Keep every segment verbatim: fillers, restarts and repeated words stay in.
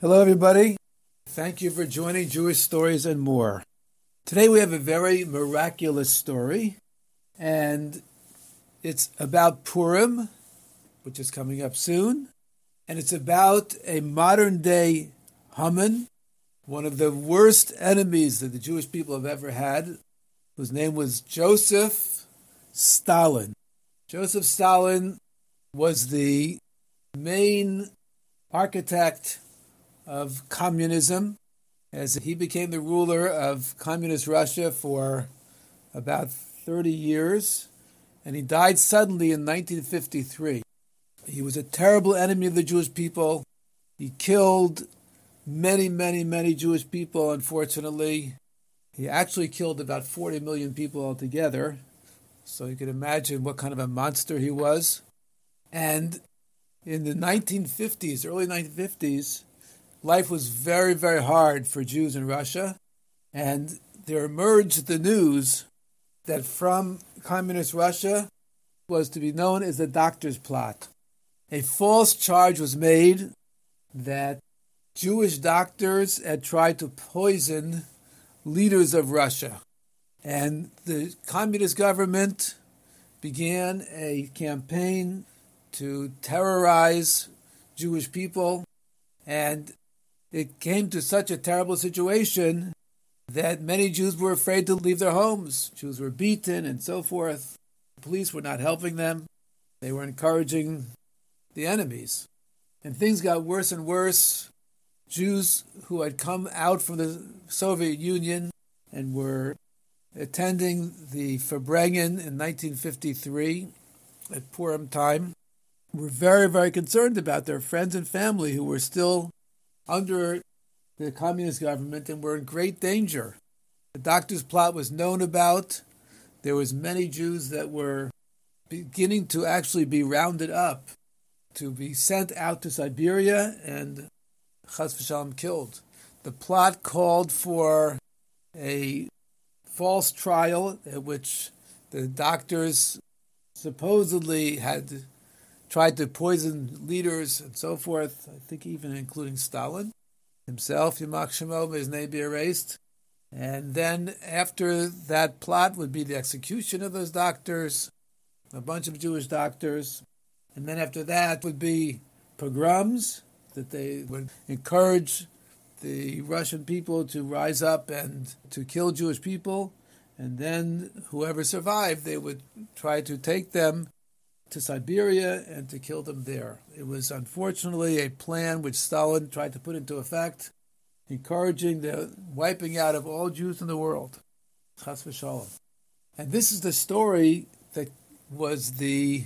Hello, everybody. Thank you for joining Jewish Stories and More. Today we have a very miraculous story, and it's about Purim, which is coming up soon, and it's about a modern-day Haman, one of the worst enemies that the Jewish people have ever had, whose name was Joseph Stalin. Joseph Stalin was the main architect of communism, as he became the ruler of communist Russia for about thirty years, and he died suddenly in nineteen fifty-three. He was a terrible enemy of the Jewish people. He killed many, many, many Jewish people, unfortunately. He actually killed about forty million people altogether, so you can imagine what kind of a monster he was. And in the nineteen fifties, early nineteen fifties, life was very, very hard for Jews in Russia, and there emerged the news that from communist Russia was to be known as the Doctor's Plot. A false charge was made that Jewish doctors had tried to poison leaders of Russia, and the communist government began a campaign to terrorize Jewish people, and it came to such a terrible situation that many Jews were afraid to leave their homes. Jews were beaten and so forth. The police were not helping them. They were encouraging the enemies. And things got worse and worse. Jews who had come out from the Soviet Union and were attending the Farbrengen in nineteen fifty-three at Purim time were very, very concerned about their friends and family who were still under the communist government and were in great danger. The Doctor's Plot was known about. There was many Jews that were beginning to actually be rounded up to be sent out to Siberia and chas v'shalom killed. The plot called for a false trial at which the doctors supposedly had tried to poison leaders and so forth, I think even including Stalin himself, Yimach Shemo, may his name be erased. And then after that plot would be the execution of those doctors, a bunch of Jewish doctors. And then after that would be pogroms, that they would encourage the Russian people to rise up and to kill Jewish people. And then whoever survived, they would try to take them to Siberia and to kill them there. It was unfortunately a plan which Stalin tried to put into effect, encouraging the wiping out of all Jews in the world. Chas v'shalom. And this is the story that was the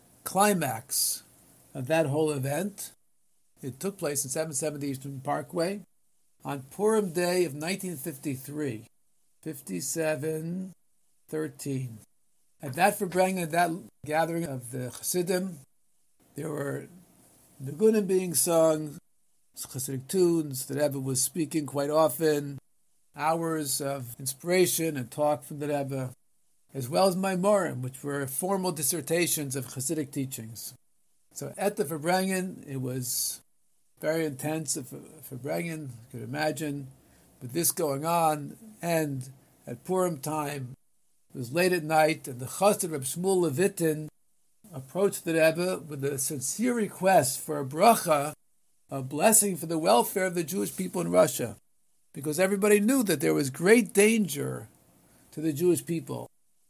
climax of that whole event. It took place in seven seventy Eastern Parkway on Purim Day of nineteen fifty-three, fifty-seven thirteen. At that Farbrengen, that gathering of the Chassidim, there were Nigunim being sung, Chassidic tunes. The Rebbe was speaking quite often, hours of inspiration and talk from the Rebbe, as well as Maimorim, which were formal dissertations of Chassidic teachings. So at the Farbrengen, it was very intense. At Farbrengen, you could imagine, with this going on, and at Purim time, it was late at night, and the Chassid Reb Shmuel Levitin approached the Rebbe with a sincere request for a bracha, a blessing for the welfare of the Jewish people in Russia, because everybody knew that there was great danger to the Jewish people,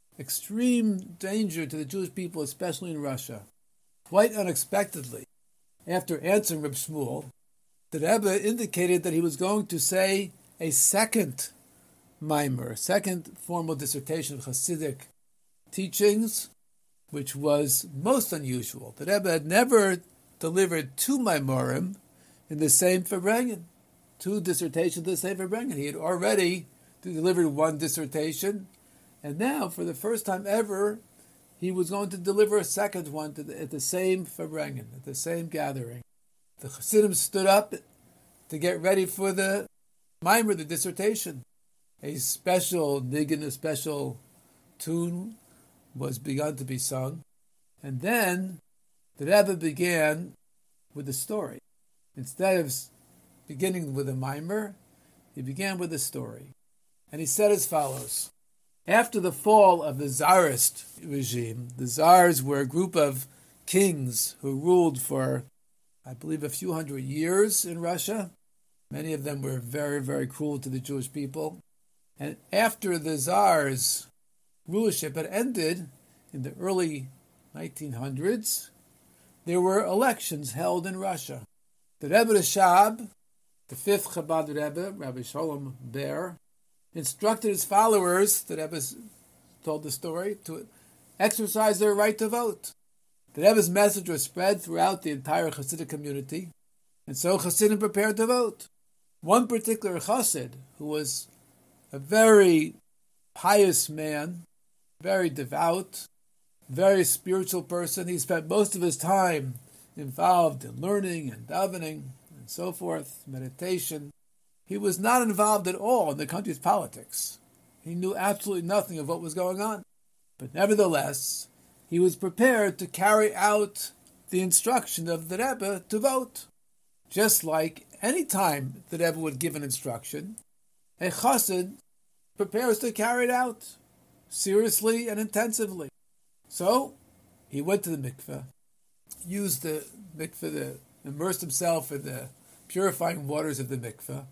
extreme danger to the Jewish people, especially in Russia. Quite unexpectedly, after answering Reb Shmuel, the Rebbe indicated that he was going to say a second Maimer, second formal dissertation of Hasidic teachings, which was most unusual. The Rebbe had never delivered two Maimorim in the same Farbrengen, two dissertations in the same Farbrengen. He had already delivered one dissertation, and now, for the first time ever, he was going to deliver a second one to the, at the same Farbrengen, at the same gathering. The Chassidim stood up to get ready for the Maimer, the dissertation. A special nigun, a special tune was begun to be sung. And then the Rebbe began with the story. Instead of beginning with a mimer. He began with a story. And he said as follows. After the fall of the Tsarist regime, the Tsars were a group of kings who ruled for, I believe, a few hundred years in Russia. Many of them were very, very cruel to the Jewish people. And after the Tsars' rulership had ended in the early nineteen hundreds, there were elections held in Russia. The Rebbe Rashab, the fifth Chabad Rebbe, Rabbi Shalom Ber, instructed his followers, the Rebbe told the story, to exercise their right to vote. The Rebbe's message was spread throughout the entire Hasidic community, and so Hasidim prepared to vote. One particular Chassid, who was a very pious man, very devout, very spiritual person, he spent most of his time involved in learning and davening and so forth, meditation. He was not involved at all in the country's politics. He knew absolutely nothing of what was going on. But nevertheless, he was prepared to carry out the instruction of the Rebbe to vote. Just like any time the Rebbe would give an instruction, a chassid prepares to carry it out seriously and intensively. So, he went to the mikveh, used the mikveh to immerse himself in the purifying waters of the mikveh,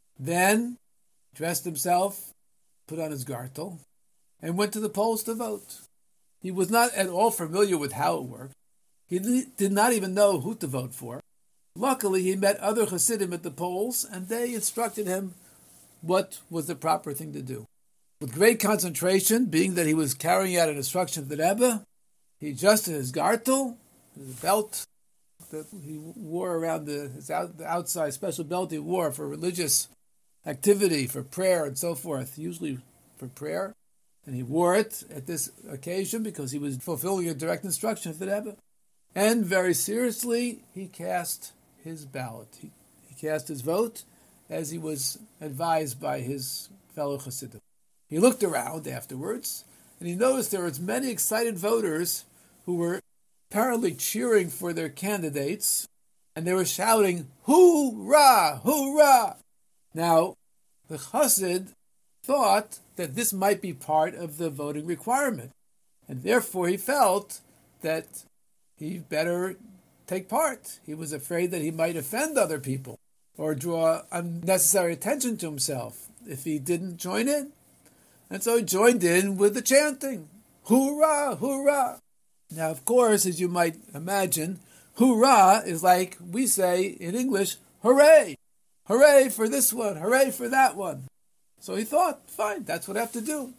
then dressed himself, put on his gartel, and went to the polls to vote. He was not at all familiar with how it worked. He did not even know who to vote for. Luckily, he met other Hasidim at the polls, and they instructed him what was the proper thing to do. With great concentration, being that he was carrying out an instruction of the Rebbe, he adjusted his gartel, his belt that he wore around the, his out, the outside special belt he wore for religious activity, for prayer and so forth, usually for prayer. And he wore it at this occasion because he was fulfilling a direct instruction of the Rebbe. And very seriously, he cast his ballot. He, he cast his vote as he was advised by his fellow Hasidim. He looked around afterwards, and he noticed there were many excited voters who were apparently cheering for their candidates, and they were shouting, "Hoorah! Hoorah!" Now, the Chassid thought that this might be part of the voting requirement, and therefore he felt that he better take part. He was afraid that he might offend other people or draw unnecessary attention to himself if he didn't join in. And so he joined in with the chanting, "Hoorah! Hoorah!" Now, of course, as you might imagine, hoorah is like we say in English, hooray! Hooray for this one, hooray for that one. So he thought, fine, that's what I have to do.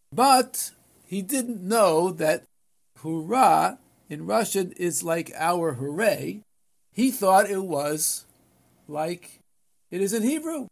But he didn't know that hoorah in Russian is like our hooray. He thought it was like it is in Hebrew.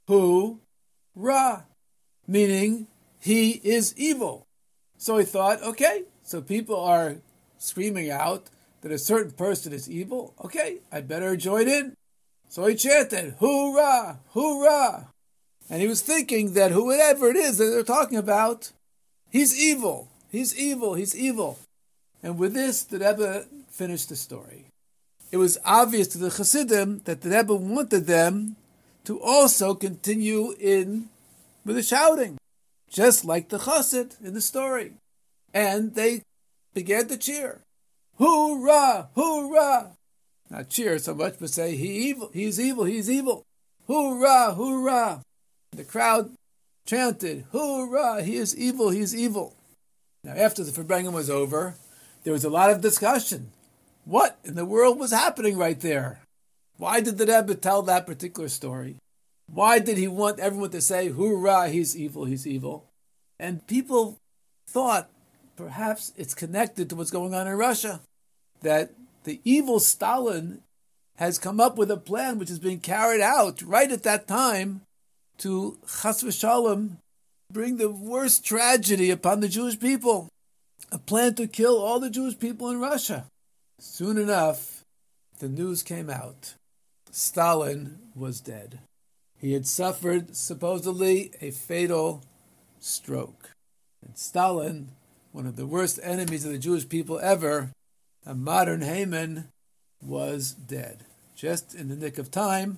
Hu-ra, meaning he is evil. So he thought, okay, so people are screaming out that a certain person is evil. Okay, I better join in. So he chanted, "Hoorah! Hoorah!" And he was thinking that whoever it is that they're talking about, he's evil. He's evil. He's evil. And with this, the Rebbe finished the story. It was obvious to the Hasidim that the Rebbe wanted them to also continue in with the shouting, just like the Chassid in the story. And they began to cheer. Hoorah! Hoorah! Not cheer so much, but say, he evil, he's evil, he's evil. Hoorah! Hoorah! The crowd chanted, "Hoorah! He is evil, he is evil." Now, after the Farbrengen was over, there was a lot of discussion. What in the world was happening right there? Why did the Rebbe tell that particular story? Why did he want everyone to say, "Hoorah! He's evil, he's evil"? And people thought perhaps it's connected to what's going on in Russia, that the evil Stalin has come up with a plan which is being carried out right at that time to chas v'shalom bring the worst tragedy upon the Jewish people, a plan to kill all the Jewish people in Russia. Soon enough, the news came out. Stalin was dead. He had suffered, supposedly, a fatal stroke. And Stalin, one of the worst enemies of the Jewish people ever, a modern Haman, was dead. Just in the nick of time,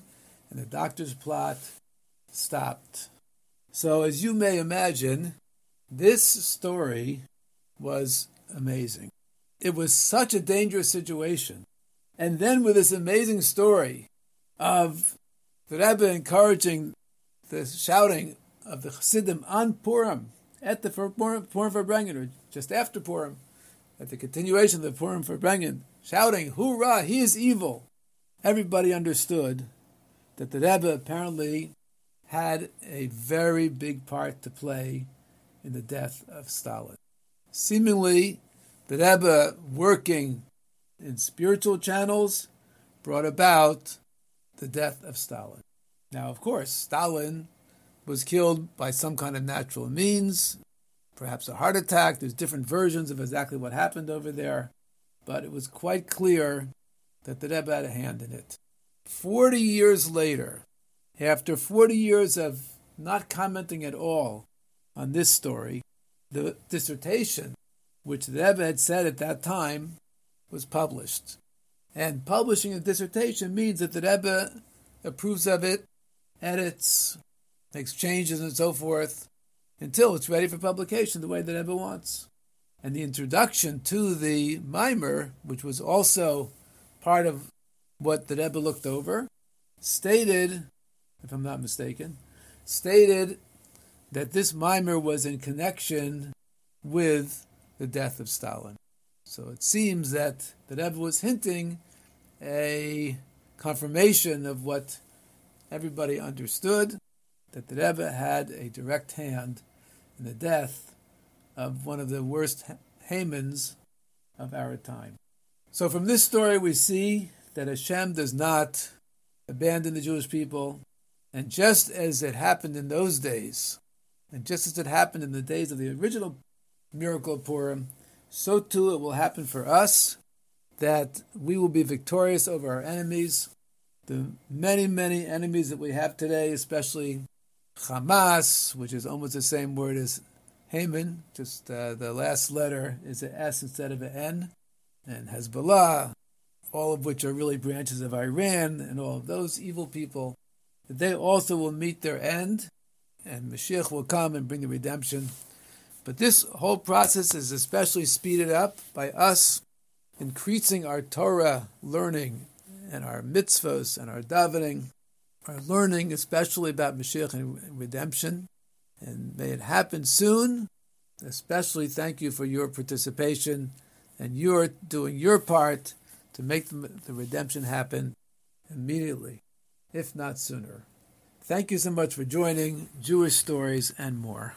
and the doctor's plot stopped. So as you may imagine, this story was amazing. It was such a dangerous situation. And then with this amazing story of the Rebbe encouraging the shouting of the Chassidim on Purim, at the Purim, Purim Farbrengen, or just after Purim, at the continuation of the Purim Farbrengen, shouting, "Hoorah, he is evil." Everybody understood that the Rebbe apparently had a very big part to play in the death of Stalin. Seemingly, the Rebbe, working in spiritual channels, brought about the death of Stalin. Now, of course, Stalin was killed by some kind of natural means, perhaps a heart attack. There's different versions of exactly what happened over there, but it was quite clear that the Rebbe had a hand in it. Forty years later, after forty years of not commenting at all on this story, the dissertation, which the Rebbe had said at that time, was published. And publishing a dissertation means that the Rebbe approves of it, edits, makes changes and so forth, until it's ready for publication the way the Rebbe wants. And the introduction to the Mimer, which was also part of what the Rebbe looked over, stated, if I'm not mistaken, stated that this Mimer was in connection with the death of Stalin. So it seems that the Rebbe was hinting a confirmation of what everybody understood, that the Rebbe had a direct hand in the death of one of the worst Hamans of our time. So from this story we see that Hashem does not abandon the Jewish people, and just as it happened in those days, and just as it happened in the days of the original miracle of Purim, so too it will happen for us, that we will be victorious over our enemies, the many, many enemies that we have today, especially Hamas, which is almost the same word as Haman, just uh, the last letter is an S instead of an N, and Hezbollah, all of which are really branches of Iran, and all of those evil people, that they also will meet their end, and Mashiach will come and bring the redemption. But this whole process is especially speeded up by us increasing our Torah learning and our mitzvos and our davening, our learning especially about Mashiach and redemption. And may it happen soon. Especially thank you for your participation and your doing your part to make the, the redemption happen immediately, if not sooner. Thank you so much for joining Jewish Stories and More.